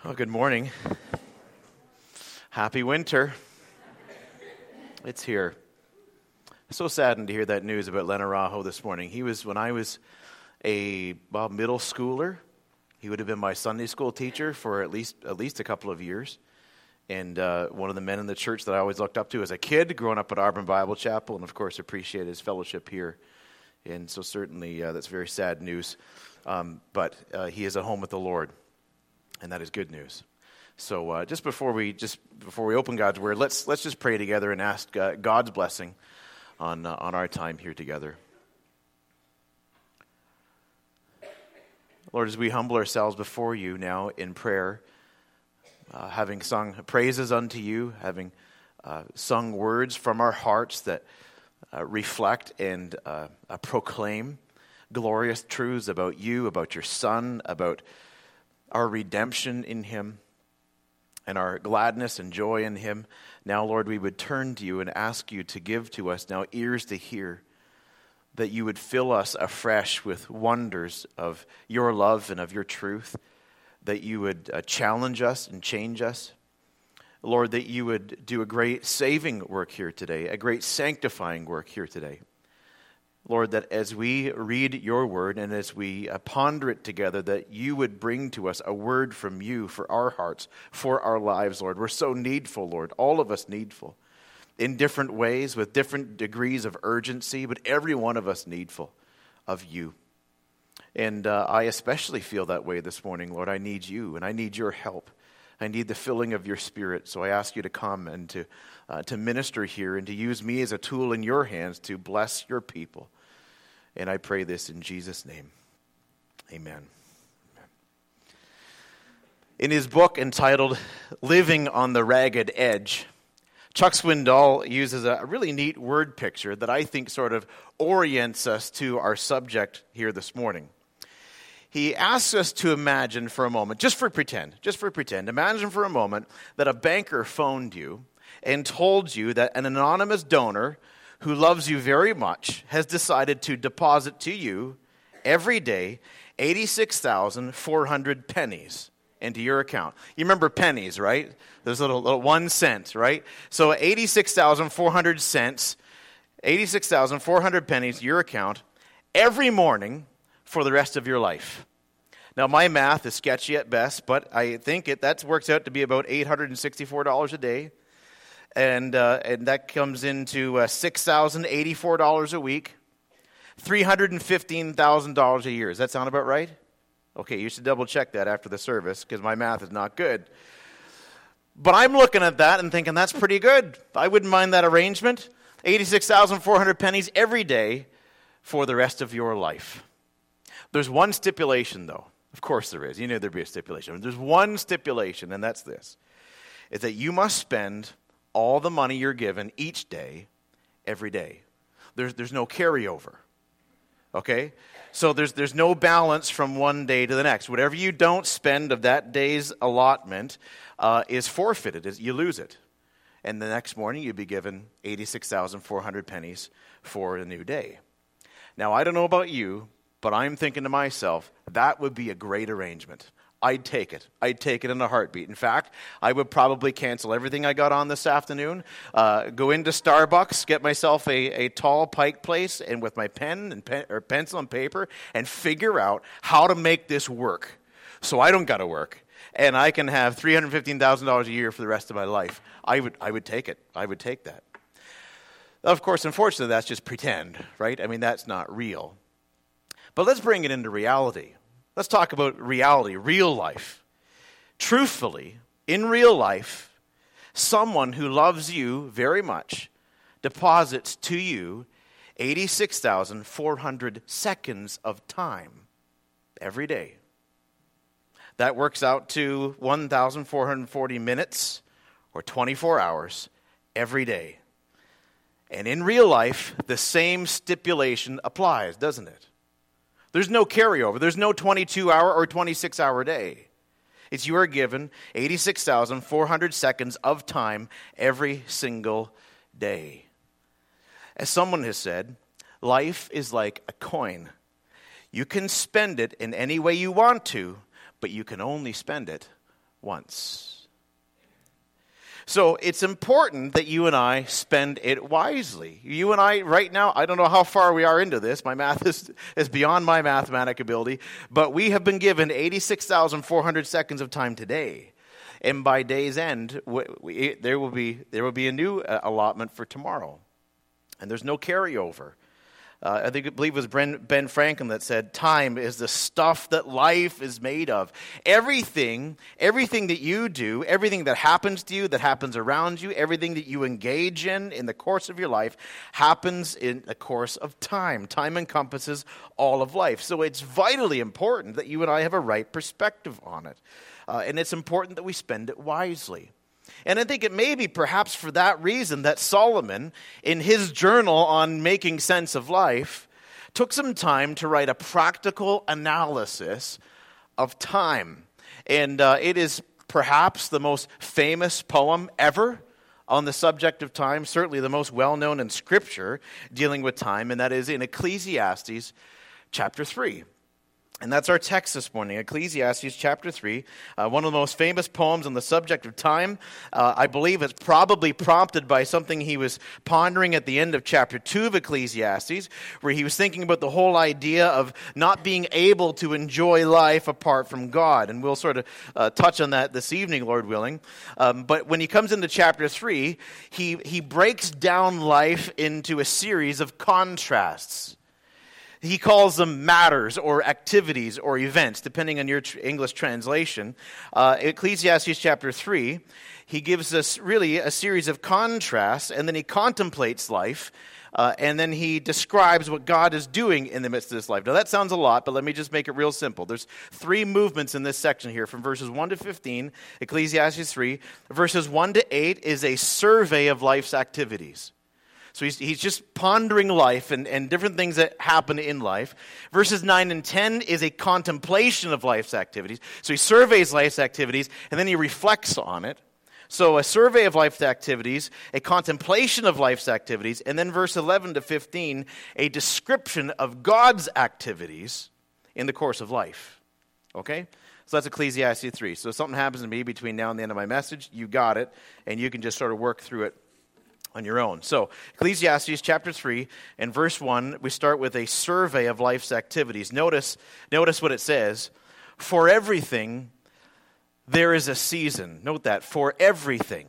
Well, good morning. Happy winter. It's here. So saddened to hear that news about Len Araujo this morning. He was, when I was a middle schooler, he would have been my Sunday school teacher for at least a couple of years. And one of the men in the church that I always looked up to as a kid, growing up at Auburn Bible Chapel, and of course appreciate his fellowship here. And so certainly that's very sad news. But he is at home with the Lord. And that is good news. So just before we open God's Word, let's just pray together and ask God's blessing on our time here together. Lord, as we humble ourselves before you now in prayer, having sung praises unto you, having sung words from our hearts that reflect and proclaim glorious truths about you, about your Son, about our redemption in him, and our gladness and joy in him. Now, Lord, we would turn to you and ask you to give to us now ears to hear, that you would fill us afresh with wonders of your love and of your truth, that you would challenge us and change us. Lord, that you would do a great saving work here today, a great sanctifying work here today. Lord, that as we read your word and as we ponder it together, that you would bring to us a word from you for our hearts, for our lives, Lord. We're so needful, Lord, all of us needful, in different ways, with different degrees of urgency, but every one of us needful of you. And I especially feel that way this morning, Lord. I need you, and I need your help. I need the filling of your Spirit, so I ask you to come and to minister here and to use me as a tool in your hands to bless your people. And I pray this in Jesus' name. Amen. In his book entitled Living on the Ragged Edge, Chuck Swindoll uses a really neat word picture that I think sort of orients us to our subject here this morning. He asks us to imagine for a moment, just for pretend, imagine for a moment that a banker phoned you and told you that an anonymous donor who loves you very much has decided to deposit to you every day 86,400 pennies into your account. You remember pennies, right? Those little 1 cent, right? So 86,400 cents, 86,400 pennies to your account every morning for the rest of your life. Now, my math is sketchy at best, but I think that works out to be about $864 a day. And that comes into $6,084 a week, $315,000 a year. Does that sound about right? Okay, you should double check that after the service because my math is not good. But I'm looking at that and thinking that's pretty good. I wouldn't mind that arrangement. 86,400 pennies every day for the rest of your life. There's one stipulation, though. Of course there is. You knew there'd be a stipulation. There's one stipulation, and that's this. Is that you must spend all the money you're given each day, every day. There's no carryover. Okay? So there's no balance from one day to the next. Whatever you don't spend of that day's allotment is forfeited. You lose it. And the next morning you'd be given 86,400 pennies for a new day. Now, I don't know about you, but I'm thinking to myself, that would be a great arrangement. I'd take it. I'd take it in a heartbeat. In fact, I would probably cancel everything I got on this afternoon, go into Starbucks, get myself a tall Pike Place, and with my pencil and paper, and figure out how to make this work so I don't got to work, and I can have $315,000 a year for the rest of my life. I would take it. I would take that. Of course, unfortunately, that's just pretend, right? I mean, that's not real. But let's bring it into reality. Let's talk about reality, real life. Truthfully, in real life, someone who loves you very much deposits to you 86,400 seconds of time every day. That works out to 1,440 minutes or 24 hours every day. And in real life, the same stipulation applies, doesn't it? There's no carryover. There's no 22-hour or 26-hour day. It's you are given 86,400 seconds of time every single day. As someone has said, life is like a coin. You can spend it in any way you want to, but you can only spend it once. So it's important that you and I spend it wisely. You and I, right now, I don't know how far we are into this. My math is beyond my mathematic ability. But we have been given 86,400 seconds of time today. And by day's end, there will be a new allotment for tomorrow. And there's no carryover. I believe it was Ben Franklin that said, time is the stuff that life is made of. Everything that you do, everything that happens to you, that happens around you, everything that you engage in the course of your life, happens in the course of time. Time encompasses all of life. So it's vitally important that you and I have a right perspective on it. And it's important that we spend it wisely. And I think it may be perhaps for that reason that Solomon, in his journal on making sense of life, took some time to write a practical analysis of time. And it is perhaps the most famous poem ever on the subject of time, certainly the most well-known in Scripture dealing with time, and that is in Ecclesiastes chapter 3. And that's our text this morning, Ecclesiastes chapter 3, one of the most famous poems on the subject of time. I believe it's probably prompted by something he was pondering at the end of chapter 2 of Ecclesiastes, where he was thinking about the whole idea of not being able to enjoy life apart from God. And we'll sort of touch on that this evening, Lord willing. But when he comes into chapter 3, he breaks down life into a series of contrasts. He calls them matters or activities or events, depending on your English translation. Ecclesiastes chapter 3, he gives us really a series of contrasts, and then he contemplates life, and then he describes what God is doing in the midst of this life. Now that sounds a lot, but let me just make it real simple. There's 3 movements in this section here, from verses 1 to 15, Ecclesiastes 3. Verses 1 to 8 is a survey of life's activities. So he's just pondering life and different things that happen in life. Verses 9 and 10 is a contemplation of life's activities. So he surveys life's activities, and then he reflects on it. So a survey of life's activities, a contemplation of life's activities, and then verse 11 to 15, a description of God's activities in the course of life. Okay? So that's Ecclesiastes 3. So if something happens to me between now and the end of my message, you got it, and you can just sort of work through it on your own. So, Ecclesiastes chapter 3 and verse 1, we start with a survey of life's activities. Notice what it says. For everything, there is a season. Note that. For everything,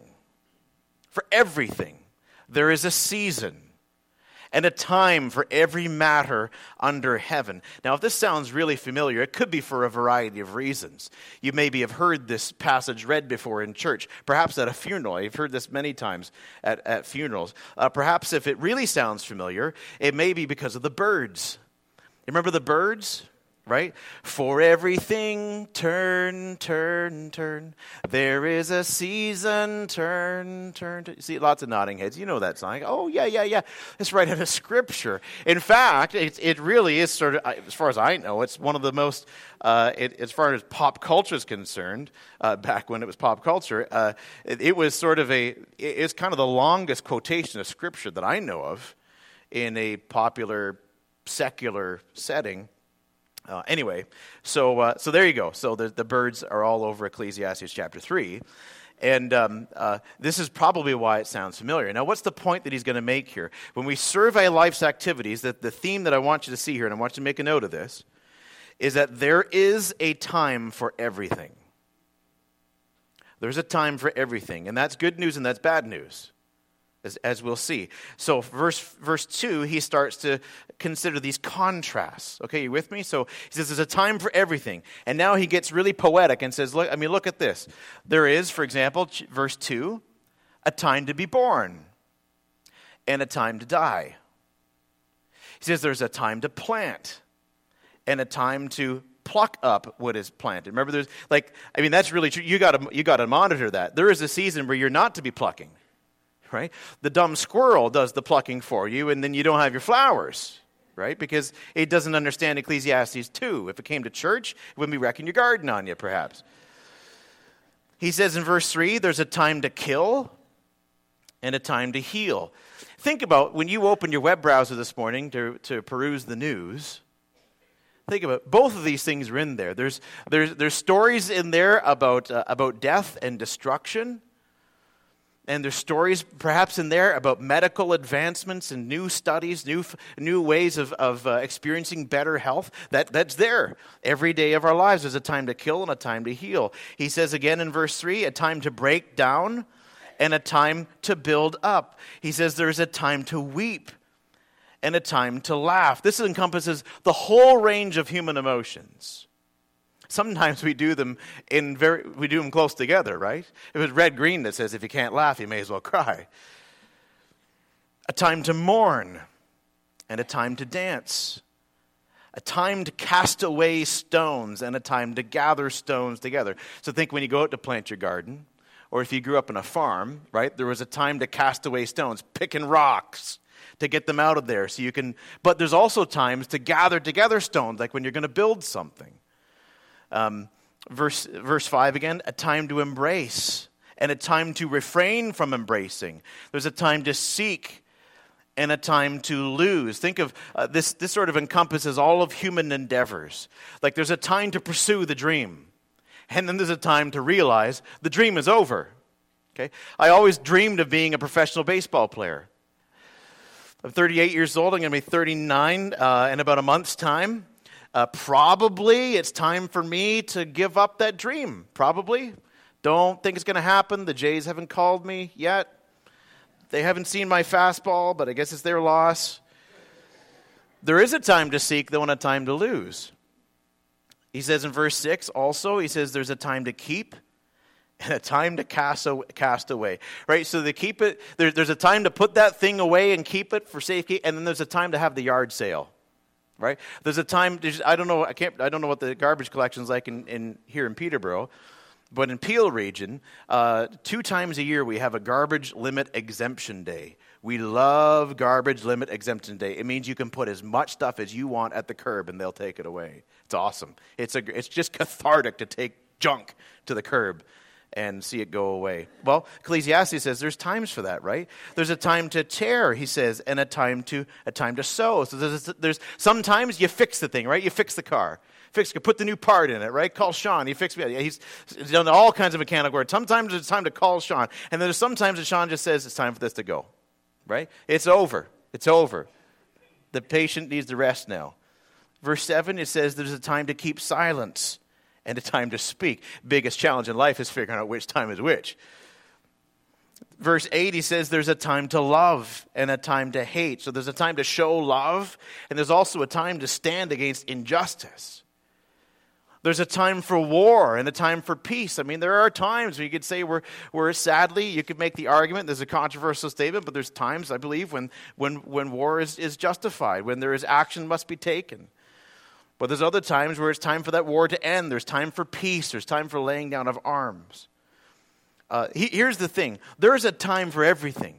there is a season and a time for every matter under heaven. Now, if this sounds really familiar, it could be for a variety of reasons. You maybe have heard this passage read before in church, perhaps at a funeral. You've heard this many times at funerals. Perhaps if it really sounds familiar, it may be because of the birds. You remember the birds? Right? For everything, turn, turn, turn. There is a season, turn, turn. See, lots of nodding heads. You know that song. Oh, yeah. It's right out of Scripture. In fact, it really is sort of, as far as I know, it's one of the most, as far as pop culture is concerned, back when it was pop culture, it was sort of it's kind of the longest quotation of Scripture that I know of in a popular secular setting. Anyway, so there you go. So the birds are all over Ecclesiastes chapter 3. And this is probably why it sounds familiar. Now, what's the point that he's going to make here? When we survey life's activities, the theme that I want you to see here, and I want you to make a note of this, is that there is a time for everything. There's a time for everything. And that's good news and that's bad news, as we'll see. So verse 2, he starts to consider these contrasts. Okay, you with me? So he says there's a time for everything. And now he gets really poetic and says, look at this. There is, for example, verse 2, a time to be born and a time to die. He says there's a time to plant and a time to pluck up what is planted. Remember, that's really true. You got to monitor that. There is a season where you're not to be plucking. Right? The dumb squirrel does the plucking for you, and then you don't have your flowers, right? Because it doesn't understand Ecclesiastes 2. If it came to church, it wouldn't be wrecking your garden on you, perhaps. He says in verse 3, there's a time to kill and a time to heal. Think about when you opened your web browser this morning to peruse the news. Think about it. Both of these things are in there. There's stories in there about death and destruction. And there's stories perhaps in there about medical advancements and new studies, new ways of experiencing better health. That's there. Every day of our lives, there's a time to kill and a time to heal. He says again in verse 3, a time to break down and a time to build up. He says there's a time to weep and a time to laugh. This encompasses the whole range of human emotions. Sometimes we do them close together, right? If it's red-green that says if you can't laugh, you may as well cry. A time to mourn and a time to dance. A time to cast away stones and a time to gather stones together. So think when you go out to plant your garden, or if you grew up in a farm, right? There was a time to cast away stones, picking rocks to get them out of there so you can. But there's also times to gather together stones, like when you're going to build something. Verse 5 again, a time to embrace and a time to refrain from embracing. There's a time to seek and a time to lose. Think of this sort of encompasses all of human endeavors. Like there's a time to pursue the dream, and then there's a time to realize the dream is over. Okay, I always dreamed of being a professional baseball player. I'm 38 years old. I'm going to be 39 in about a month's time. Probably it's time for me to give up that dream. Probably. Don't think it's going to happen. The Jays haven't called me yet. They haven't seen my fastball, but I guess it's their loss. There is a time to seek, though, and a time to lose. He says in verse 6 also, he says there's a time to keep and a time to cast away. Right? So to keep it, there's a time to put that thing away and keep it for safety, and then there's a time to have the yard sale. Right? There's a time. I don't know what the garbage collection is like in here in Peterborough, but in Peel region, 2 times a year we have a garbage limit exemption day. We love garbage limit exemption day. It means you can put as much stuff as you want at the curb and they'll take it away. It's awesome. It's just cathartic to take junk to the curb and see it go away. Well, Ecclesiastes says there's times for that, right? There's a time to tear, he says, and a time to sow. So there's sometimes you fix the thing, right? You fix the car. Put the new part in it, right? Call Sean. He fixed me. He's done all kinds of mechanical work. Sometimes it's time to call Sean. And then there's sometimes that Sean just says it's time for this to go, right? It's over. It's over. The patient needs to rest now. Verse 7, it says there's a time to keep silence and a time to speak. Biggest challenge in life is figuring out which time is which. Verse 8, he says there's a time to love and a time to hate. So there's a time to show love, and there's also a time to stand against injustice. There's a time for war and a time for peace. I mean, there are times where you could say we're sadly, you could make the argument, there's a controversial statement, but there's times, I believe, when war is justified, when there is action must be taken. But there's other times where it's time for that war to end. There's time for peace. There's time for laying down of arms. Here's the thing. There is a time for everything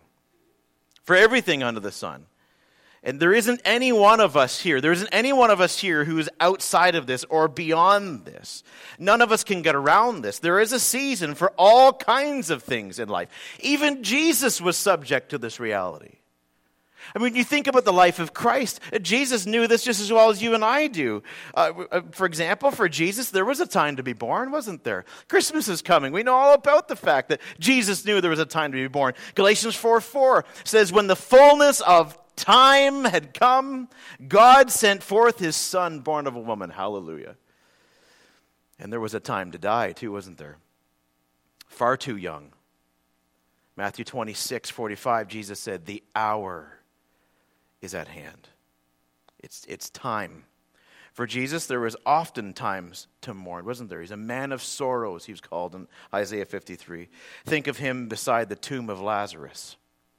under the sun. And there isn't any one of us here who is outside of this or beyond this. None of us can get around this. There is a season for all kinds of things in life. Even Jesus was subject to this reality. I mean, you think about the life of Christ. Jesus knew this just as well as you and I do. For example, for Jesus, there was a time to be born, wasn't there? Christmas is coming. We know all about the fact that Jesus knew there was a time to be born. Galatians 4:4 says, when the fullness of time had come, God sent forth his son, born of a woman. Hallelujah. And there was a time to die, too, wasn't there? Far too young. Matthew 26:45, Jesus said, the hour is at hand. It's time. For Jesus, there was often times to mourn, wasn't there? He's a man of sorrows, he was called in Isaiah 53. Think of him beside the tomb of Lazarus.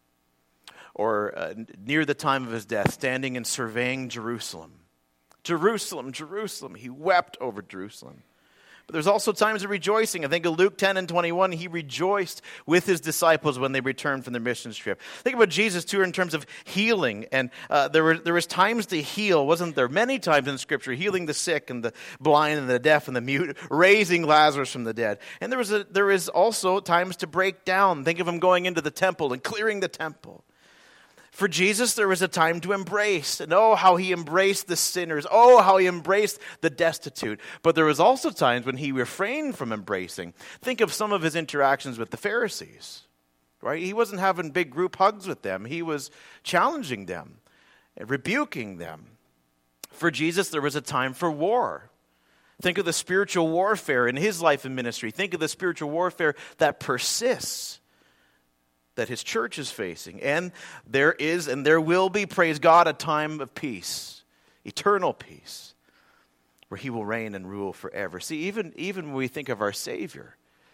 Or near the time of his death, standing and surveying Jerusalem. Jerusalem, Jerusalem. He wept over Jerusalem. But there's also times of rejoicing. I think of Luke 10:21, he rejoiced with his disciples when they returned from their mission trip. Think about Jesus, too, in terms of healing. And there was times to heal, wasn't there? Many times in Scripture, healing the sick and the blind and the deaf and the mute, raising Lazarus from the dead. And there is also times to break down. Think of him going into the temple and clearing the temple. For Jesus, there was a time to embrace. And oh, how he embraced the sinners. Oh, how he embraced the destitute. But there was also times when he refrained from embracing. Think of some of his interactions with the Pharisees. Right? He wasn't having big group hugs with them. He was challenging them, rebuking them. For Jesus, there was a time for war. Think of the spiritual warfare in his life and ministry. Think of the spiritual warfare that persists, that his church is facing. And there is and there will be, praise God, a time of peace, eternal peace, where he will reign and rule forever. See, even when we think of our Savior,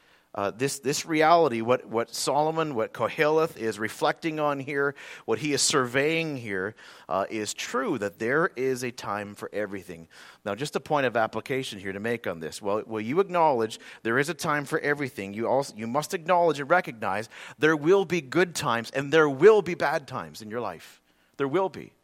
this reality, what Solomon, what Koheleth is reflecting on here, what he is surveying here, is true, that there is a time for everything. Now, just a point of application here to make on this. Well, you acknowledge there is a time for everything. You must acknowledge and recognize there will be good times and there will be bad times in your life. There will be.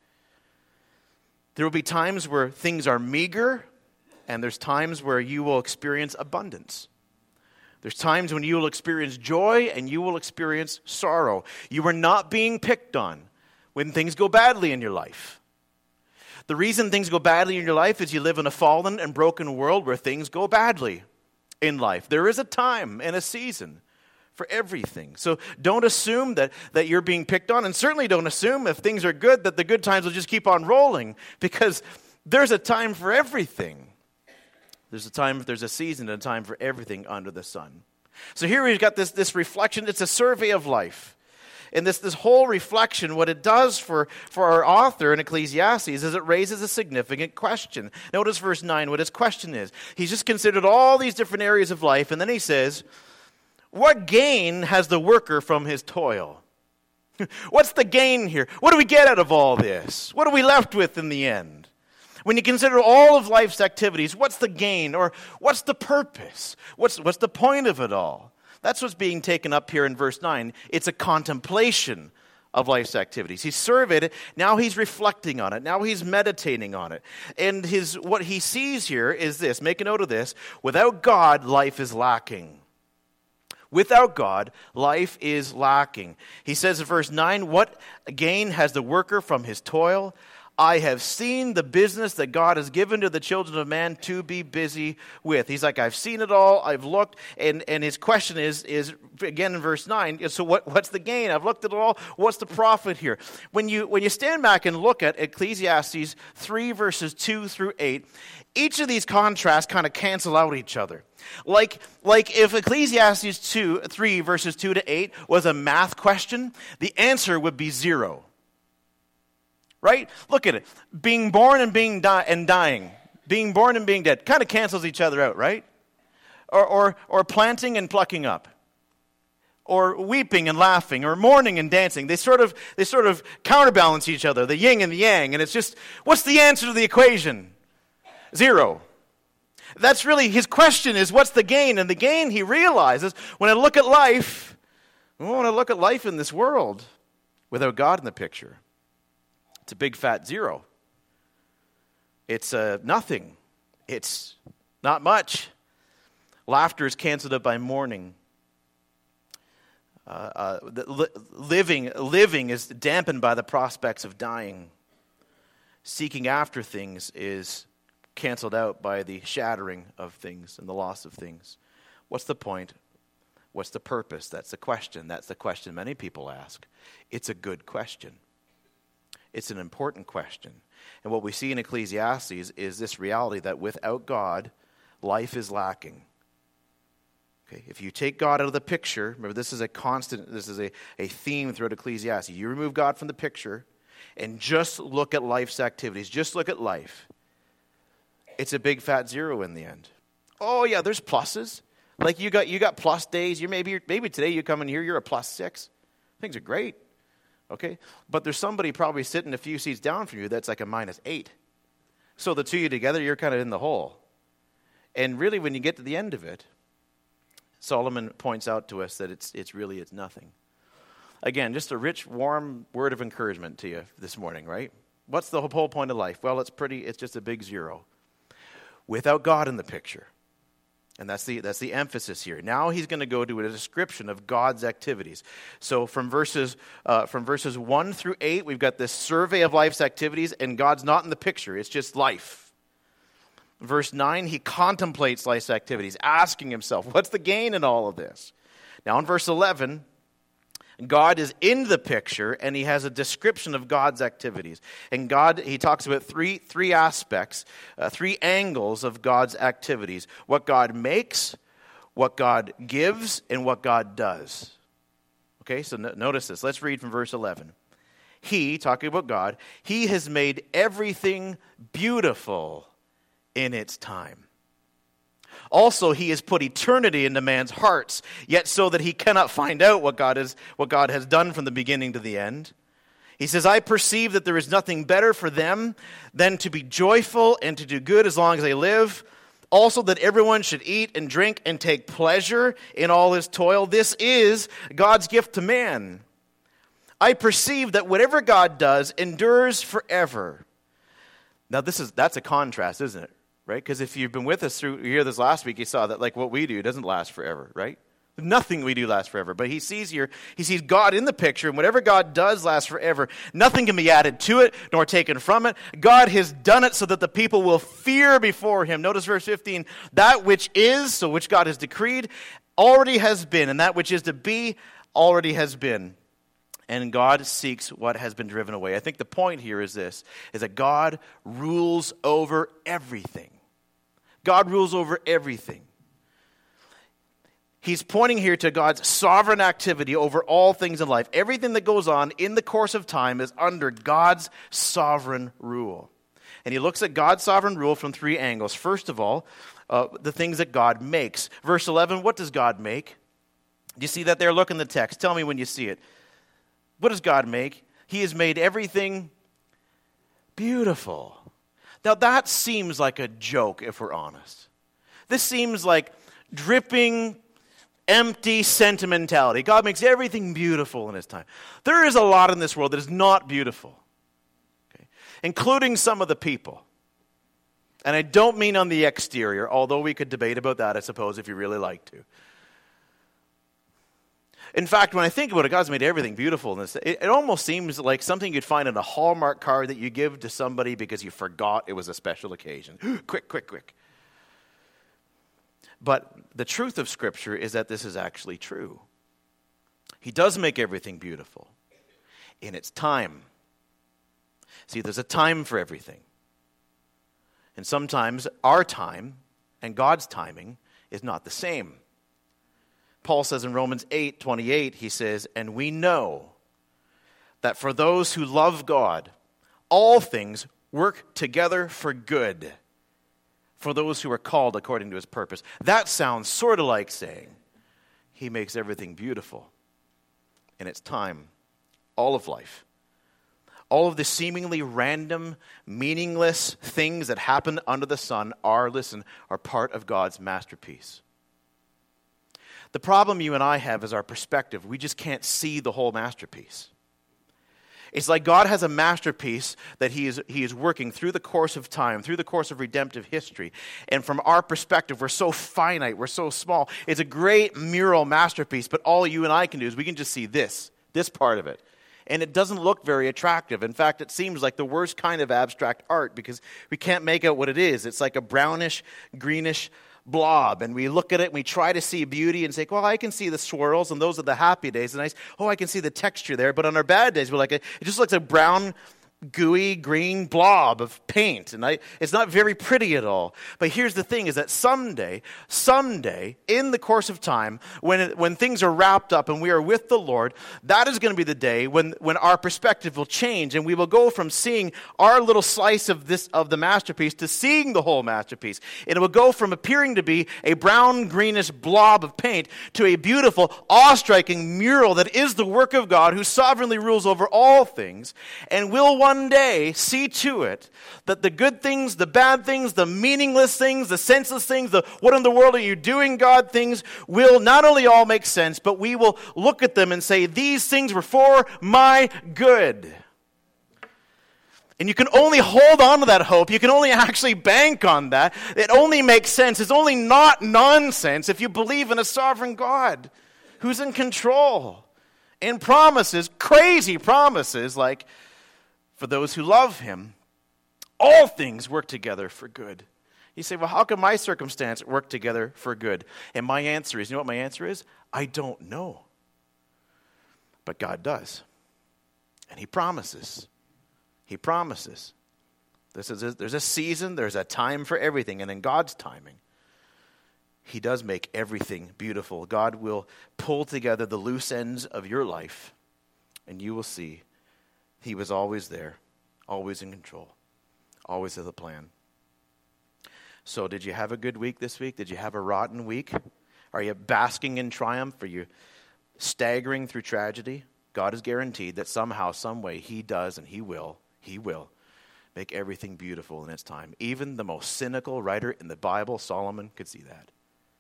There will be times where things are meager, and there's times where you will experience abundance. There's times when you will experience joy and you will experience sorrow. You are not being picked on when things go badly in your life. The reason things go badly in your life is you live in a fallen and broken world where things go badly in life. There is a time and a season for everything. So don't assume that you're being picked on, and certainly don't assume if things are good that the good times will just keep on rolling, because there's a time for everything. There's a season and a time for everything under the sun. So here we've got this reflection. It's a survey of life. And this whole reflection, what it does for our author in Ecclesiastes is it raises a significant question. Notice verse 9, what his question is. He's just considered all these different areas of life, and then he says, what gain has the worker from his toil? What's the gain here? What do we get out of all this? What are we left with in the end? When you consider all of life's activities, what's the gain, or what's the purpose? What's the point of it all? That's what's being taken up here in verse 9. It's a contemplation of life's activities. He surveyed it, now he's reflecting on it, now he's meditating on it. And what he sees here is this, make a note of this, without God, life is lacking. Without God, life is lacking. He says in verse 9, what gain has the worker from his toil? I have seen the business that God has given to the children of man to be busy with. He's like, I've seen it all, I've looked, and his question is again in verse 9, so what's the gain? I've looked at it all, what's the profit here? When you stand back and look at Ecclesiastes 3 verses 2 through 8, each of these contrasts kind of cancel out each other. Like if Ecclesiastes 3 verses 2 to 8 was a math question, the answer would be 0. Right? Look at it. Being born and dying. Being born and being dead. Kind of cancels each other out, right? Or planting and plucking up. Or weeping and laughing. Or mourning and dancing. They sort of counterbalance each other. The yin and the yang. And it's just, what's the answer to the equation? 0. That's really, his question is, what's the gain? And the gain, he realizes, when I look at life in this world, without God in the picture, it's a big fat 0. It's nothing. It's not much. Laughter is canceled out by mourning. Living is dampened by the prospects of dying. Seeking after things is canceled out by the shattering of things and the loss of things. What's the point? What's the purpose? That's the question. That's the question many people ask. It's a good question. It's an important question. And what we see in Ecclesiastes is this reality that without God, life is lacking. Okay, if you take God out of the picture, remember this is a theme throughout Ecclesiastes. You remove God from the picture and just look at life's activities. Just look at life. It's a big fat 0 in the end. Oh yeah, there's pluses. Like you got plus days. Maybe today you come in here, you're a +6. Things are great. Okay? But there's somebody probably sitting a few seats down from you that's like a -8. So the two of you together, you're kind of in the hole. And really, when you get to the end of it, Solomon points out to us that it's nothing. Again, just a rich, warm word of encouragement to you this morning, right? What's the whole point of life? Well, it's just a big 0. Without God in the picture, And that's the emphasis here. Now he's going to go to a description of God's activities. So from verses 1 through 8, we've got this survey of life's activities, and God's not in the picture. It's just life. Verse 9, he contemplates life's activities, asking himself, what's the gain in all of this? Now in verse 11, God is in the picture, and he has a description of God's activities. And God, he talks about three aspects, three angles of God's activities. What God makes, what God gives, and what God does. Okay, so notice this. Let's read from verse 11. He, talking about God, he has made everything beautiful in its time. Also, he has put eternity into man's hearts, yet so that he cannot find out what God has done from the beginning to the end. He says, I perceive that there is nothing better for them than to be joyful and to do good as long as they live. Also, that everyone should eat and drink and take pleasure in all his toil. This is God's gift to man. I perceive that whatever God does endures forever. Now, that's a contrast, isn't it? Right? Because if you've been with us through here this last week, you saw that like what we do doesn't last forever, right? Nothing we do lasts forever. But he sees God in the picture, and whatever God does lasts forever. Nothing can be added to it, nor taken from it. God has done it so that the people will fear before him. Notice verse 15, that which is, so which God has decreed, already has been, and that which is to be already has been. And God seeks what has been driven away. I think the point here is this, is that God rules over everything. God rules over everything. He's pointing here to God's sovereign activity over all things in life. Everything that goes on in the course of time is under God's sovereign rule. And he looks at God's sovereign rule from three angles. First of all, the things that God makes. Verse 11, what does God make? Do you see that there? Look in the text. Tell me when you see it. What does God make? He has made everything beautiful. Now that seems like a joke if we're honest. This seems like dripping, empty sentimentality. God makes everything beautiful in his time. There is a lot in this world that is not beautiful, okay? Including some of the people. And I don't mean on the exterior, although we could debate about that, I suppose, if you really like to. In fact, when I think about it, God's made everything beautiful in this. It almost seems like something you'd find in a Hallmark card that you give to somebody because you forgot it was a special occasion. Quick. But the truth of Scripture is that this is actually true. He does make everything beautiful in its time. See, there's a time for everything. And sometimes our time and God's timing is not the same. Paul says in Romans 8:28, he says, and we know that for those who love God, all things work together for good, for those who are called according to his purpose. That sounds sort of like saying he makes everything beautiful in its time, all of life. All of the seemingly random, meaningless things that happen under the sun are part of God's masterpiece. The problem you and I have is our perspective. We just can't see the whole masterpiece. It's like God has a masterpiece that he is working through the course of time, through the course of redemptive history. And from our perspective, we're so finite, we're so small. It's a great mural masterpiece, but all you and I can do is we can just see this part of it. And it doesn't look very attractive. In fact, it seems like the worst kind of abstract art because we can't make out what it is. It's like a brownish, greenish blob, and we look at it and we try to see beauty and say, well, I can see the swirls, and those are the happy days, and I can see the texture there. But on our bad days, we're like, it just looks like a brown, gooey, green blob of paint, and it's not very pretty at all. But here's the thing, is that someday, in the course of time, when things are wrapped up and we are with the Lord, that is going to be the day when our perspective will change, and we will go from seeing our little slice of the masterpiece to seeing the whole masterpiece. And it will go from appearing to be a brown, greenish blob of paint to a beautiful, awe-striking mural that is the work of God who sovereignly rules over all things, and will one day see to it that the good things, the bad things, the meaningless things, the senseless things, the what in the world are you doing, God things, will not only all make sense, but we will look at them and say, these things were for my good. And you can only hold on to that hope. You can only actually bank on that. It only makes sense. It's only not nonsense if you believe in a sovereign God who's in control. And promises, crazy promises, like for those who love him, all things work together for good. You say, well, how can my circumstance work together for good? And my answer is, you know what my answer is? I don't know. But God does. And he promises. He promises. There's a season, there's a time for everything, and in God's timing, he does make everything beautiful. God will pull together the loose ends of your life, and you will see he was always there, always in control, always has a plan. So did you have a good week this week? Did you have a rotten week? Are you basking in triumph? Are you staggering through tragedy? God has guaranteed that somehow, some way, he does and he will make everything beautiful in its time. Even the most cynical writer in the Bible, Solomon, could see that.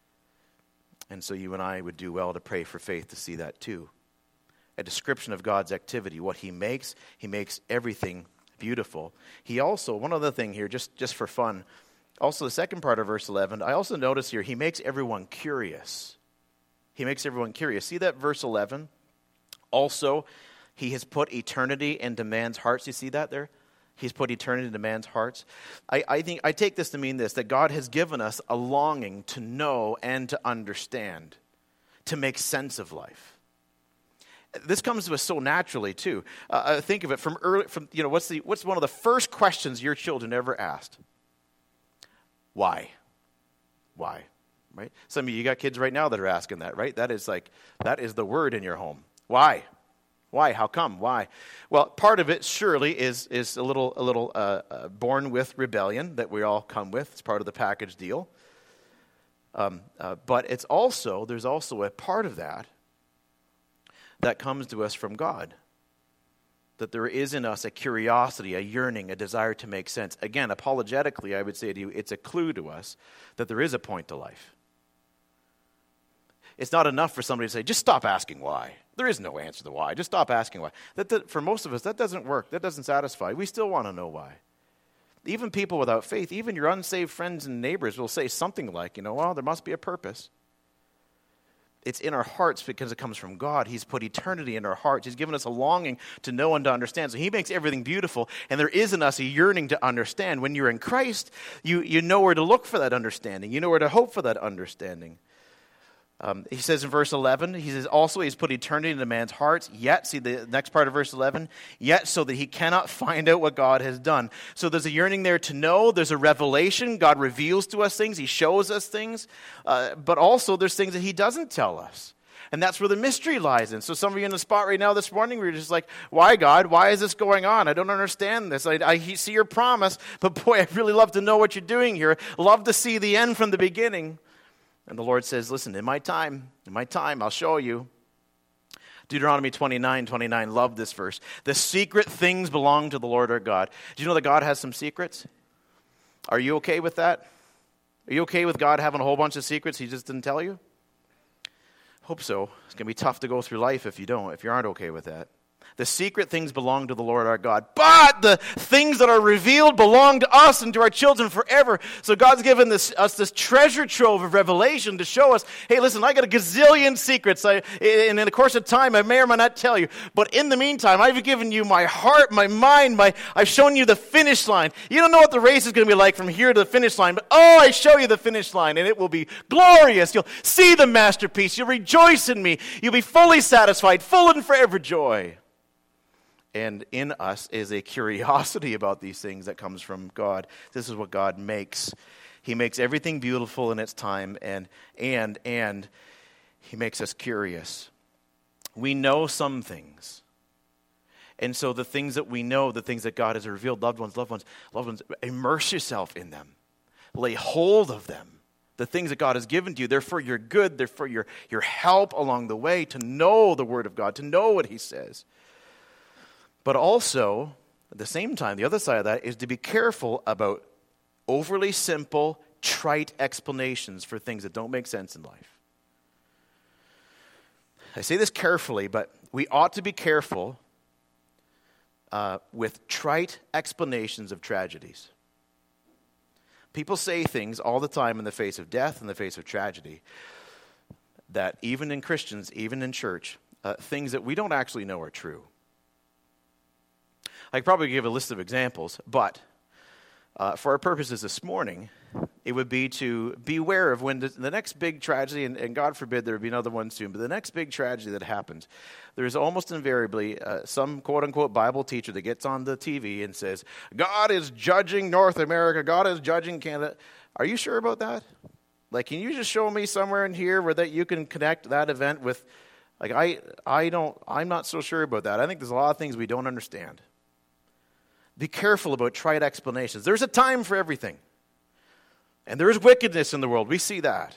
And so you and I would do well to pray for faith to see that too. A description of God's activity, what he makes everything beautiful. He also, one other thing here, just for fun, also the second part of verse 11, I also notice here, he makes everyone curious. He makes everyone curious. See that verse 11? Also, he has put eternity into man's hearts. You see that there? He's put eternity into man's hearts. I take this to mean this, that God has given us a longing to know and to understand, to make sense of life. This comes to us so naturally too. Think of it from what's one of the first questions your children ever asked? Why? Why? Right? Some of you got kids right now that are asking that, right? That is the word in your home. Why? Why? How come? Why? Well, part of it surely is a little born with rebellion that we all come with. It's part of the package deal. But there's also a part of that comes to us from God. That there is in us a curiosity, a yearning, a desire to make sense. Again, apologetically, I would say to you, it's a clue to us that there is a point to life. It's not enough for somebody to say, just stop asking why. There is no answer to why. Just stop asking why. For most of us, that doesn't work. That doesn't satisfy. We still want to know why. Even people without faith, even your unsaved friends and neighbors will say something like, well, there must be a purpose. It's in our hearts because it comes from God. He's put eternity in our hearts. He's given us a longing to know and to understand. So he makes everything beautiful, and there is in us a yearning to understand. When you're in Christ, you know where to look for that understanding. You know where to hope for that understanding. He says in verse 11, he says, also he's put eternity into man's hearts, yet, see the next part of verse 11, yet so that he cannot find out what God has done. So there's a yearning there to know, there's a revelation, God reveals to us things, he shows us things, but also there's things that he doesn't tell us. And that's where the mystery lies in. So some of you in the spot right now this morning, we're just like, why God? Why is this going on? I don't understand this. I see your promise, but boy, I'd really love to know what you're doing here. Love to see the end from the beginning. And the Lord says, listen, in my time, I'll show you. Deuteronomy 29:29, love this verse. The secret things belong to the Lord our God. Do you know that God has some secrets? Are you okay with that? Are you okay with God having a whole bunch of secrets he just didn't tell you? Hope so. It's going to be tough to go through life if you aren't okay with that. The secret things belong to the Lord our God, but the things that are revealed belong to us and to our children forever. So God's given us this treasure trove of revelation to show us, hey, listen, I got a gazillion secrets. And in the course of time, I may or may not tell you. But in the meantime, I've given you my heart, my mind, I've shown you the finish line. You don't know what the race is going to be like from here to the finish line, but I show you the finish line, and it will be glorious. You'll see the masterpiece. You'll rejoice in me. You'll be fully satisfied, full and forever joy. And in us is a curiosity about these things that comes from God. This is what God makes. He makes everything beautiful in its time, and he makes us curious. We know some things. And so the things that we know, the things that God has revealed, loved ones, immerse yourself in them. Lay hold of them. The things that God has given to you, they're for your good, they're for your help along the way to know the Word of God, to know what he says. But also, at the same time, the other side of that is to be careful about overly simple, trite explanations for things that don't make sense in life. I say this carefully, but we ought to be careful with trite explanations of tragedies. People say things all the time in the face of death, in the face of tragedy, that even in Christians, even in church, things that we don't actually know are true. I could probably give a list of examples, but for our purposes this morning, it would be to beware of when the next big tragedy, and God forbid there would be another one soon, but the next big tragedy that happens, there's almost invariably some quote-unquote Bible teacher that gets on the TV and says, God is judging North America, God is judging Canada. Are you sure about that? Like, can you just show me somewhere in here where that you can connect that event with, like, I'm not so sure about that. I think there's a lot of things we don't understand. Be careful about trite explanations. There's a time for everything. And there is wickedness in the world. We see that.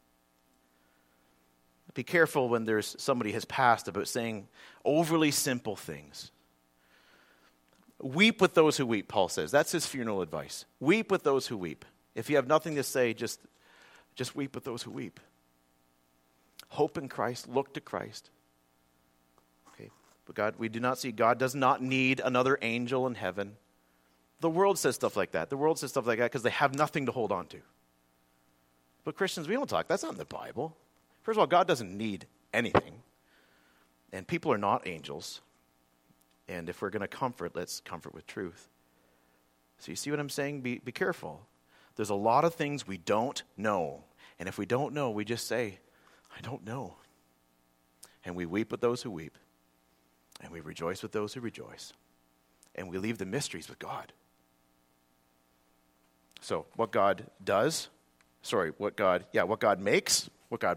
Be careful when there's somebody has passed about saying overly simple things. Weep with those who weep, Paul says. That's his funeral advice. Weep with those who weep. If you have nothing to say, just weep with those who weep. Hope in Christ. Look to Christ. Okay. But God, we do not see, God does not need another angel in heaven. The world says stuff like that. The world says stuff like that because they have nothing to hold on to. But Christians, we don't talk. That's not in the Bible. First of all, God doesn't need anything. And people are not angels. And if we're going to comfort, let's comfort with truth. So you see what I'm saying? Be careful. There's a lot of things we don't know. And if we don't know, we just say, I don't know. And we weep with those who weep. And we rejoice with those who rejoice. And we leave the mysteries with God. So what God makes.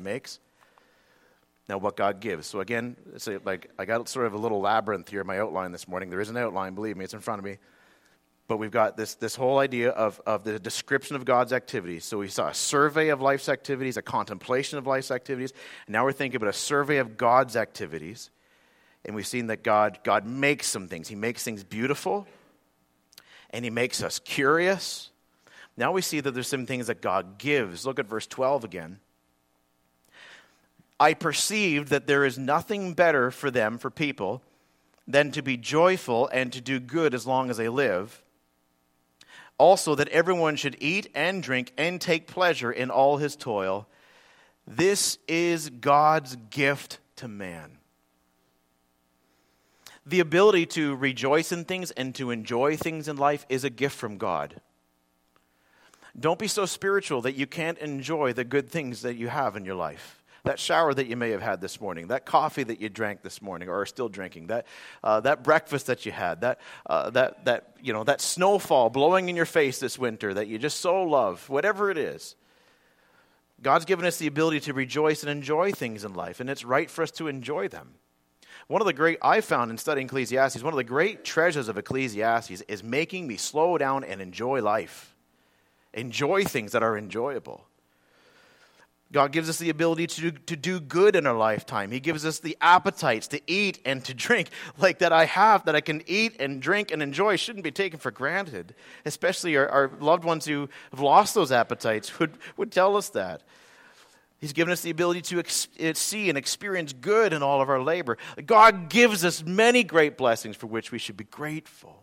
Now what God gives. So again, I got sort of a little labyrinth here in my outline this morning. There is an outline, believe me, it's in front of me. But we've got this whole idea of the description of God's activities. So we saw a survey of life's activities, a contemplation of life's activities. And now we're thinking about a survey of God's activities. And we've seen that God makes some things. He makes things beautiful. And he makes us curious. Now we see that there's some things that God gives. Look at verse 12 again. I perceived that there is nothing better for them, for people, than to be joyful and to do good as long as they live. Also that everyone should eat and drink and take pleasure in all his toil. This is God's gift to man. The ability to rejoice in things and to enjoy things in life is a gift from God. Don't be so spiritual that you can't enjoy the good things that you have in your life. That shower that you may have had this morning, that coffee that you drank this morning or are still drinking, that breakfast that you had, that snowfall blowing in your face this winter that you just so love, whatever it is. God's given us the ability to rejoice and enjoy things in life, and it's right for us to enjoy them. I found in studying Ecclesiastes, one of the great treasures of Ecclesiastes is making me slow down and enjoy life. Enjoy things that are enjoyable. God gives us the ability to do good in our lifetime. He gives us the appetites to eat and to drink like that I can eat and drink and enjoy shouldn't be taken for granted. Especially our loved ones who have lost those appetites would tell us that. He's given us the ability to see and experience good in all of our labor. God gives us many great blessings for which we should be grateful.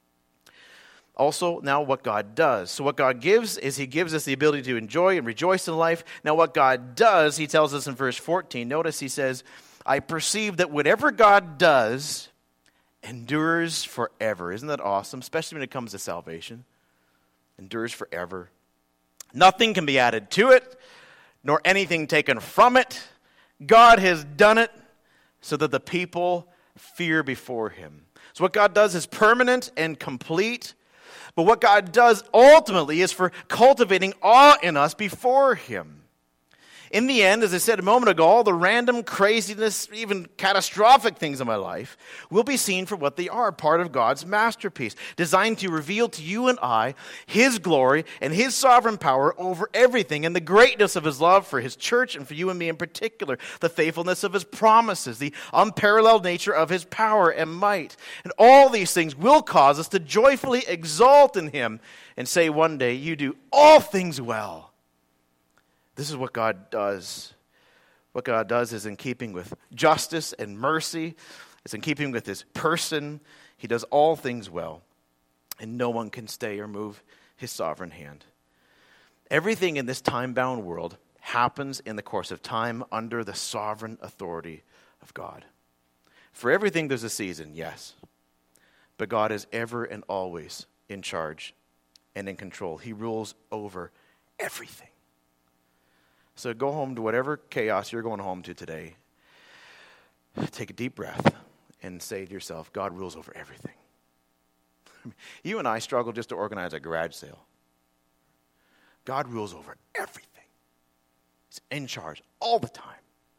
Also, now what God does. So what God gives is he gives us the ability to enjoy and rejoice in life. Now what God does, he tells us in verse 14. Notice he says, I perceive that whatever God does endures forever. Isn't that awesome? Especially when it comes to salvation. Endures forever. Nothing can be added to it, nor anything taken from it. God has done it so that the people fear before him. So what God does is permanent and complete. But what God does ultimately is for cultivating awe in us before him. In the end, as I said a moment ago, all the random craziness, even catastrophic things in my life will be seen for what they are, part of God's masterpiece, designed to reveal to you and I his glory and his sovereign power over everything and the greatness of his love for his church and for you and me in particular, the faithfulness of his promises, the unparalleled nature of his power and might. And all these things will cause us to joyfully exalt in him and say one day, you do all things well. This is what God does. What God does is in keeping with justice and mercy. It's in keeping with his person. He does all things well, and no one can stay or move his sovereign hand. Everything in this time-bound world happens in the course of time under the sovereign authority of God. For everything there's a season, yes, but God is ever and always in charge and in control. He rules over everything. So go home to whatever chaos you're going home to today. Take a deep breath and say to yourself, God rules over everything. You and I struggle just to organize a garage sale. God rules over everything. He's in charge all the time.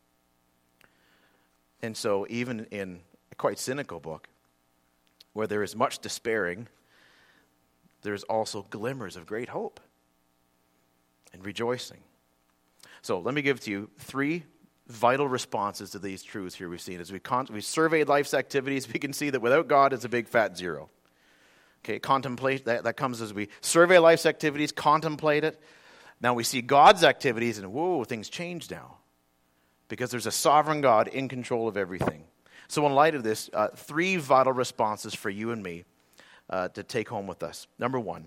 And so even in a quite cynical book, where there is much despairing, there's also glimmers of great hope and rejoicing. So let me give to you 3 vital responses to these truths here we've seen. As we surveyed life's activities, we can see that without God, it's a big fat zero. Okay, contemplate, that comes as we survey life's activities, contemplate it. Now we see God's activities, and whoa, things change now. Because there's a sovereign God in control of everything. So in light of this, 3 vital responses for you and me to take home with us. Number 1,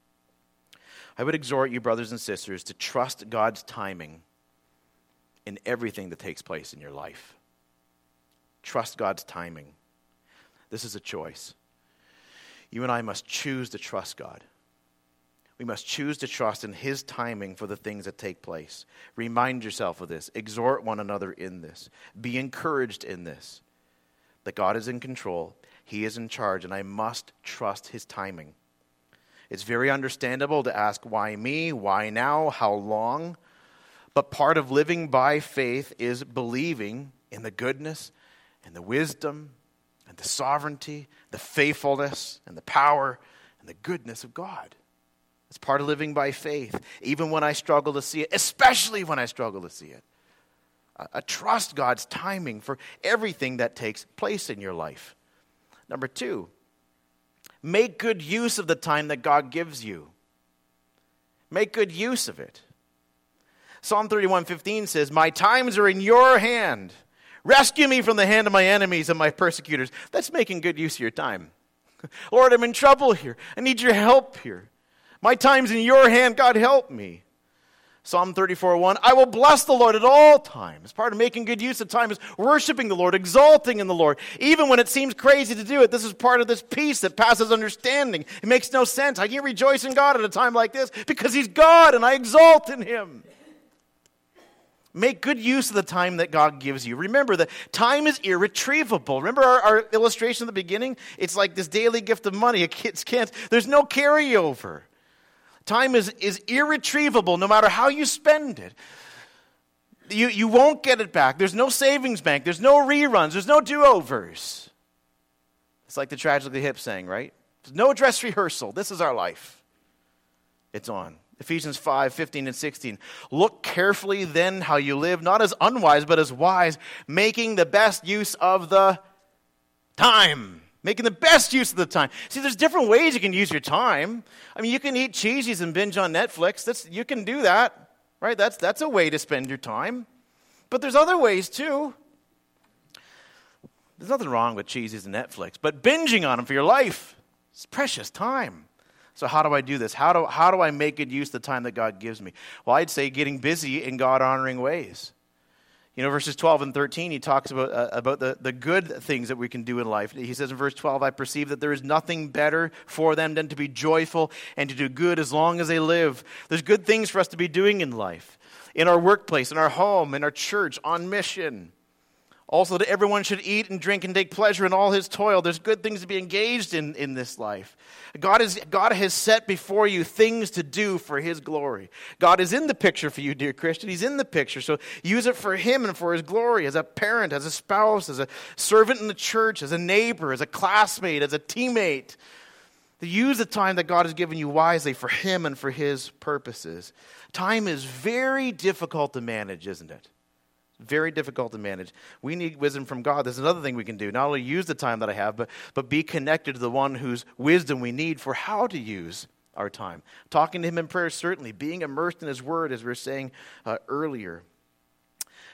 I would exhort you, brothers and sisters, to trust God's timing in everything that takes place in your life. Trust God's timing. This is a choice. You and I must choose to trust God. We must choose to trust in His timing for the things that take place. Remind yourself of this. Exhort one another in this. Be encouraged in this. That God is in control. He is in charge, and I must trust His timing. It's very understandable to ask, why me? Why now? How long? But part of living by faith is believing in the goodness and the wisdom and the sovereignty, the faithfulness and the power and the goodness of God. It's part of living by faith, even when I struggle to see it, especially when I struggle to see it. I trust God's timing for everything that takes place in your life. Number 2, make good use of the time that God gives you. Make good use of it. Psalm 31:15 says, my times are in your hand. Rescue me from the hand of my enemies and my persecutors. That's making good use of your time. Lord, I'm in trouble here. I need your help here. My time's in your hand. God, help me. Psalm 34:1, I will bless the Lord at all times. Part of making good use of time is worshiping the Lord, exalting in the Lord. Even when it seems crazy to do it, this is part of this peace that passes understanding. It makes no sense. I can't rejoice in God at a time like this because He's God and I exalt in Him. Make good use of the time that God gives you. Remember that time is irretrievable. Remember our illustration at the beginning? It's like this daily gift of money. There's no carryover. Time is irretrievable no matter how you spend it. You won't get it back. There's no savings bank. There's no reruns. There's no do-overs. It's like the Tragically Hip saying, right? There's no dress rehearsal. This is our life. It's on. Ephesians 5:15 and 16. Look carefully then how you live, not as unwise, but as wise, making the best use of the time. Making the best use of the time. See, there's different ways you can use your time. I mean, you can eat cheesies and binge on Netflix. You can do that, right? That's a way to spend your time. But there's other ways too. There's nothing wrong with cheesies and Netflix, but binging on them for your life is precious time. So how do I do this? How do I make good use of the time that God gives me? Well, I'd say getting busy in God-honoring ways. You know, verses 12 and 13, he talks about the good things that we can do in life. He says in verse 12, I perceive that there is nothing better for them than to be joyful and to do good as long as they live. There's good things for us to be doing in life, in our workplace, in our home, in our church, on mission. Also, that everyone should eat and drink and take pleasure in all his toil. There's good things to be engaged in this life. God has set before you things to do for His glory. God is in the picture for you, dear Christian. He's in the picture. So use it for Him and for His glory, as a parent, as a spouse, as a servant in the church, as a neighbor, as a classmate, as a teammate. To use the time that God has given you wisely for Him and for His purposes. Time is very difficult to manage, isn't it? Very difficult to manage. We need wisdom from God. There's another thing we can do. Not only use the time that I have, but be connected to the one whose wisdom we need for how to use our time. Talking to Him in prayer, certainly. Being immersed in His Word, as we were saying earlier.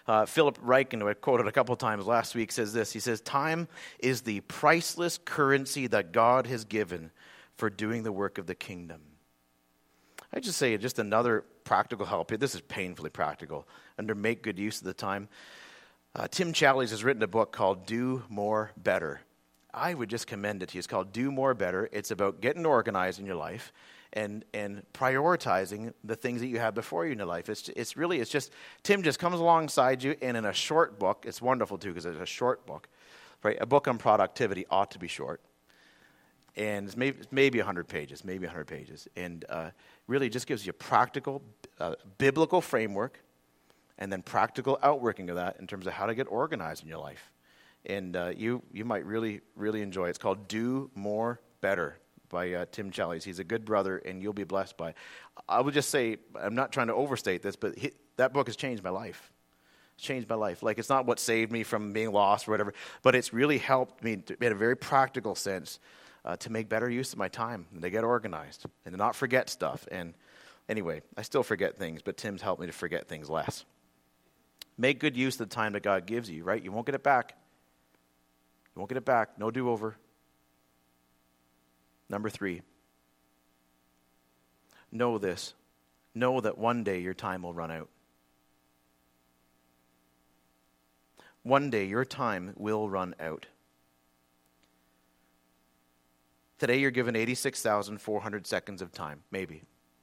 Philip Ryken, who I quoted a couple of times last week, says this. He says, time is the priceless currency that God has given for doing the work of the kingdom. I just say just another practical help here. This is painfully practical. Under make good use of the time. Tim Challies has written a book called Do More Better. I would just commend it to you. It's called Do More Better. It's about getting organized in your life and prioritizing the things that you have before you in your life. It's just, Tim just comes alongside you, and in a short book, it's wonderful too because it's a short book, right? A book on productivity ought to be short. And it's maybe 100 pages, and really just gives you a practical, biblical framework, and then practical outworking of that in terms of how to get organized in your life. And you might really, really enjoy it. It's called Do More Better by Tim Challies. He's a good brother, and you'll be blessed by it. I would just say, I'm not trying to overstate this, but that book has changed my life. It's changed my life. Like, it's not what saved me from being lost or whatever, but it's really helped me in a very practical sense to make better use of my time and to get organized and to not forget stuff. And anyway, I still forget things, but Tim's helped me to forget things less. Make good use of the time that God gives you, right? You won't get it back. You won't get it back. No do-over. Number 3. Know this. Know that one day your time will run out. One day your time will run out. Today you're given 86,400 seconds of time, maybe.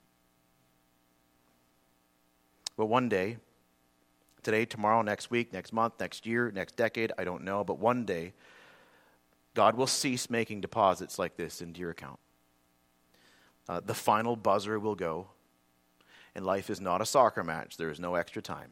But one day, today, tomorrow, next week, next month, next year, next decade, I don't know, but one day, God will cease making deposits like this into your account. The final buzzer will go, and life is not a soccer match. There is no extra time.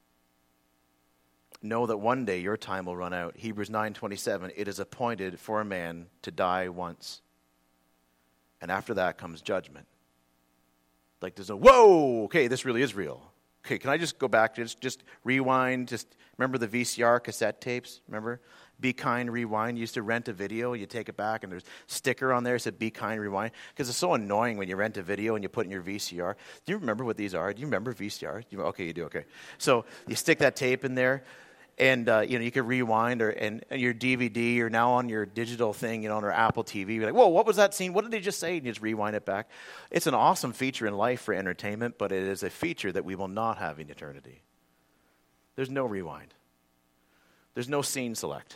Know that one day your time will run out. Hebrews 9:27, it is appointed for a man to die once. And after that comes judgment. Like there's whoa, okay, this really is real. Okay, can I just go back, just rewind, just remember the VCR cassette tapes, remember? Be Kind, Rewind. You used to rent a video, you take it back, and there's a sticker on there that said Be Kind, Rewind. Because it's so annoying when you rent a video and you put it in your VCR. Do you remember what these are? Do you remember VCR? Okay, you do, okay. So you stick that tape in there, and you can rewind, and your DVD, you're now on your digital thing, on our Apple TV. You're like, whoa, what was that scene? What did they just say? And you just rewind it back. It's an awesome feature in life for entertainment, but it is a feature that we will not have in eternity. There's no rewind. There's no scene select.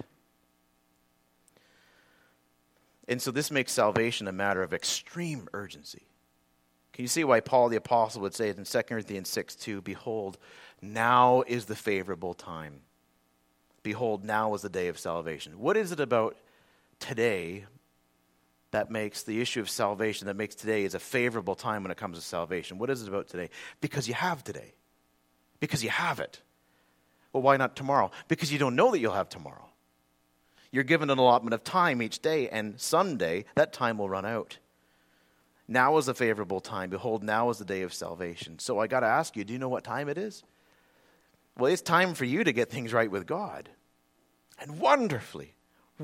And so this makes salvation a matter of extreme urgency. Can you see why Paul the Apostle would say it in 2 Corinthians 6:2, behold, now is the favorable time. Behold, now is the day of salvation. What is it about today that makes the issue of salvation, that makes today is a favorable time when it comes to salvation? What is it about today? Because you have today. Because you have it. Well, why not tomorrow? Because you don't know that you'll have tomorrow. You're given an allotment of time each day, and someday that time will run out. Now is a favorable time. Behold, now is the day of salvation. So I got to ask you, do you know what time it is? Well, it's time for you to get things right with God. And wonderfully,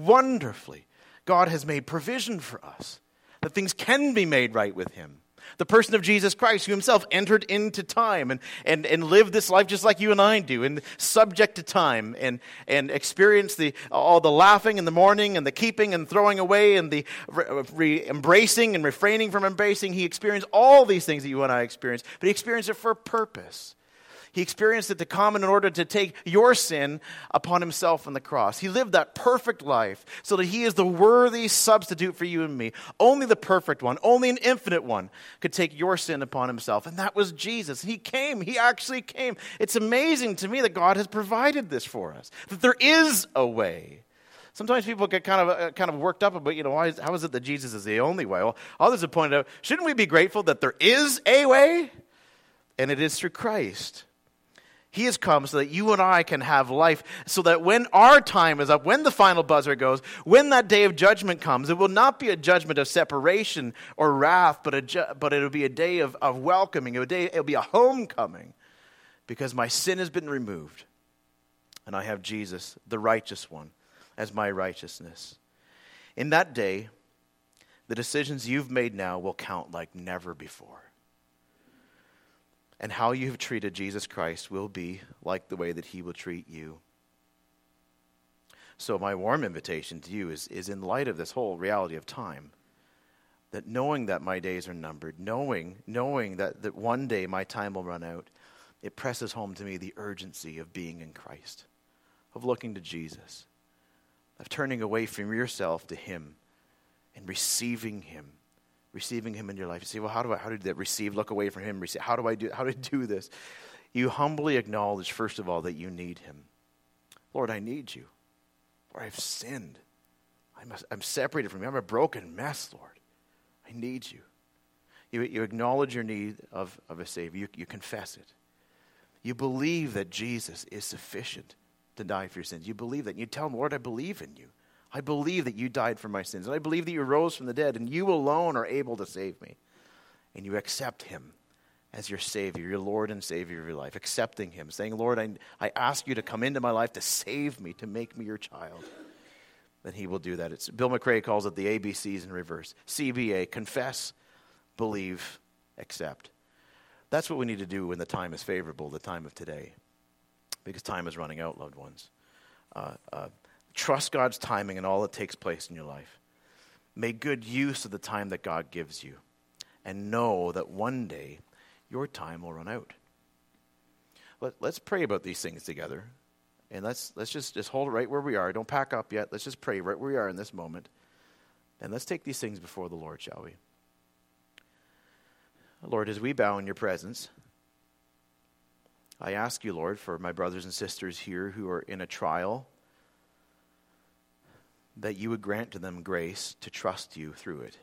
God has made provision for us that things can be made right with Him. The person of Jesus Christ, who Himself entered into time and lived this life just like you and I do, and subject to time, and experienced all the laughing in the morning, and the keeping and throwing away, and the embracing and refraining from embracing. He experienced all these things that you and I experienced, but He experienced it for a purpose. He experienced it to come in order to take your sin upon Himself on the cross. He lived that perfect life so that He is the worthy substitute for you and me. Only the perfect one, only an infinite one could take your sin upon Himself. And that was Jesus. He came. He actually came. It's amazing to me that God has provided this for us, that there is a way. Sometimes people get kind of worked up about, how is it that Jesus is the only way? Well, others have pointed out, shouldn't we be grateful that there is a way? And it is through Christ. He has come so that you and I can have life, so that when our time is up, when the final buzzer goes, when that day of judgment comes, it will not be a judgment of separation or wrath, but it will be a day of welcoming. It will be a homecoming, because my sin has been removed, and I have Jesus, the righteous one, as my righteousness. In that day, the decisions you've made now will count like never before. And how you have treated Jesus Christ will be like the way that he will treat you. So my warm invitation to you is in light of this whole reality of time, that knowing that my days are numbered, knowing that one day my time will run out, it presses home to me the urgency of being in Christ, of looking to Jesus, of turning away from yourself to him and receiving him in your life. You say, well, how do that receive, look away from him, receive? How do I do this? You humbly acknowledge, first of all, that you need him. Lord, I need you. Lord, I've sinned. I'm separated from you. I'm a broken mess, Lord. I need you. You acknowledge your need of a Savior. You confess it. You believe that Jesus is sufficient to die for your sins. You believe that. You tell him, Lord, I believe in you. I believe that you died for my sins. And I believe that you rose from the dead, and you alone are able to save me. And you accept him as your Savior, your Lord and Savior of your life. Accepting him, saying, Lord, I ask you to come into my life to save me, to make me your child. Then he will do that. Bill McRae calls it the ABCs in reverse. CBA, confess, believe, accept. That's what we need to do when the time is favorable, the time of today. Because time is running out, loved ones. Trust God's timing in all that takes place in your life. Make good use of the time that God gives you. And know that one day your time will run out. Let's pray about these things together. And let's just hold it right where we are. Don't pack up yet. Let's just pray right where we are in this moment. And let's take these things before the Lord, shall we? Lord, as we bow in your presence, I ask you, Lord, for my brothers and sisters here who are in a trial, that you would grant to them grace to trust you through it.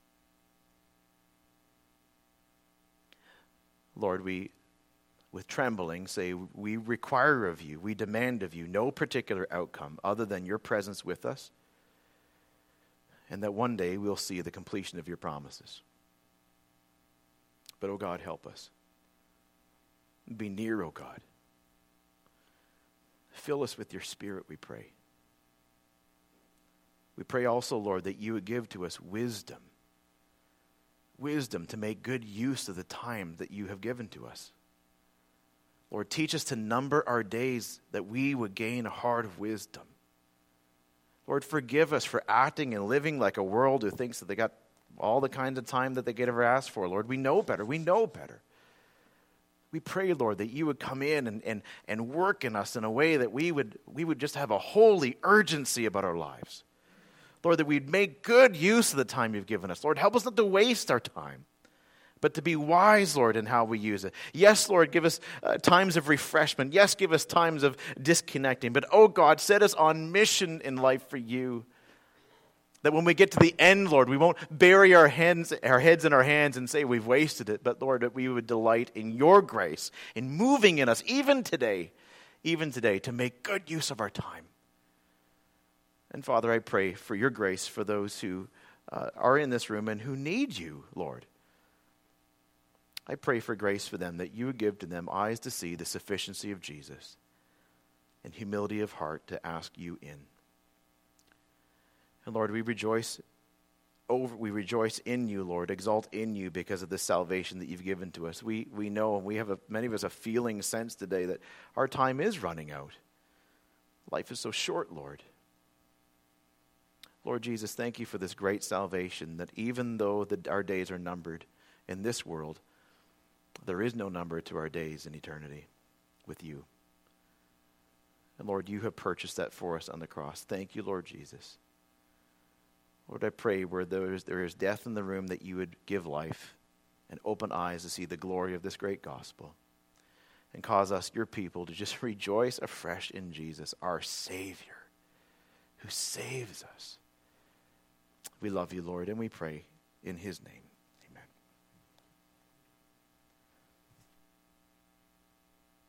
Lord, we, with trembling, say we require of you, we demand of you no particular outcome other than your presence with us, and that one day we'll see the completion of your promises. But, oh God, help us. Be near, oh God. Fill us with your Spirit, we pray. We pray also, Lord, that you would give to us wisdom to make good use of the time that you have given to us. Lord, teach us to number our days that we would gain a heart of wisdom. Lord, forgive us for acting and living like a world who thinks that they got all the kind of time that they could ever ask for. Lord, we know better. We know better. We pray, Lord, that you would come in and work in us in a way that we would just have a holy urgency about our lives. Lord, that we'd make good use of the time you've given us. Lord, help us not to waste our time, but to be wise, Lord, in how we use it. Yes, Lord, give us times of refreshment. Yes, give us times of disconnecting. But, oh God, set us on mission in life for you. That when we get to the end, Lord, we won't bury our heads in our hands and say we've wasted it. But, Lord, that we would delight in your grace, in moving in us, even today, to make good use of our time. And Father, I pray for your grace for those who are in this room and who need you, Lord. I pray for grace for them, that you would give to them eyes to see the sufficiency of Jesus and humility of heart to ask you in. And Lord, we rejoice in you, Lord, exalt in you because of the salvation that you've given to us. We know, and we have many of us a feeling sense today that our time is running out. Life is so short, Lord. Lord Jesus, thank you for this great salvation, that even though our days are numbered in this world, there is no number to our days in eternity with you. And Lord, you have purchased that for us on the cross. Thank you, Lord Jesus. Lord, I pray where there is death in the room, that you would give life and open eyes to see the glory of this great gospel, and cause us, your people, to just rejoice afresh in Jesus, our Savior, who saves us. We love you, Lord, and we pray in his name.